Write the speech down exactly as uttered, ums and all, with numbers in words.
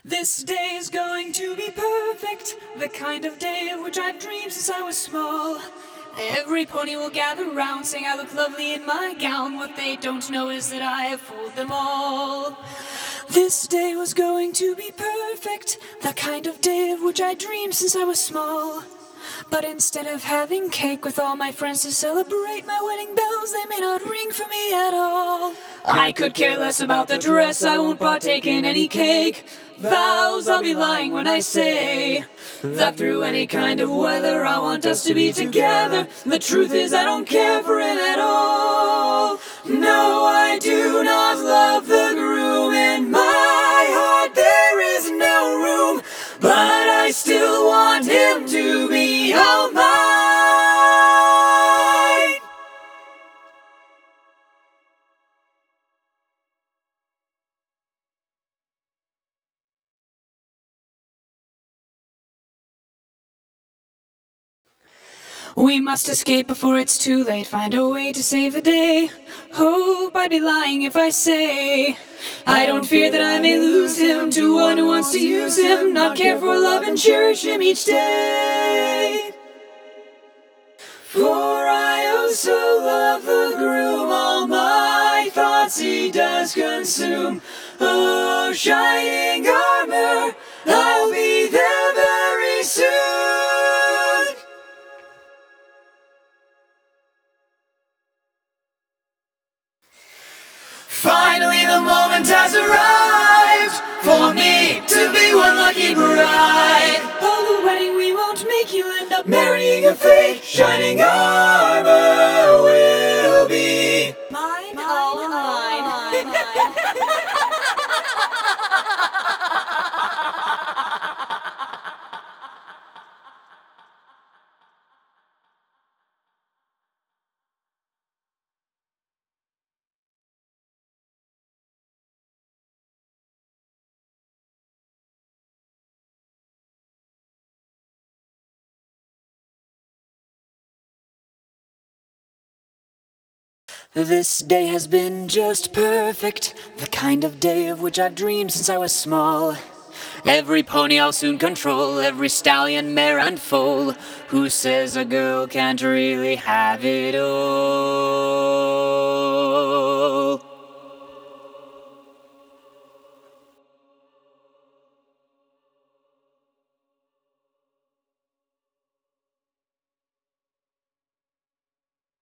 This day is going to be perfect, the kind of day of which I've dreamed since I was small. Every pony will gather round, saying I look lovely in my gown. What they don't know is that I have fooled them all. This day was going to be perfect, the kind of day of which I dreamed since I was small. But instead of having cake with all my friends to celebrate my wedding bells, they may not ring for me at all. I could care less about the dress, I won't partake in any cake. Vows, I'll be lying when I say that through any kind of weather I want us to be together. The truth is I don't care for it at all. No, I do not love the groom. In my heart there is no room, but I still want him to be all mine. We must escape before it's too late, find a way to save the day. Hope I'd be lying if I say I don't fear that I may lose him to one who wants to use him, not care for love and cherish him each day. For I oh so love the groom, all my thoughts he does consume. Oh, shining armor, I'll be there very soon. Finally the moment has arrived for me to be one lucky bride. Oh, the wedding we won't make, you end up marrying a fake. Shining armor will be mine, all mine. This day has been just perfect, the kind of day of which I've dreamed since I was small. Every pony I'll soon control, every stallion, mare and foal. Who says a girl can't really have it all?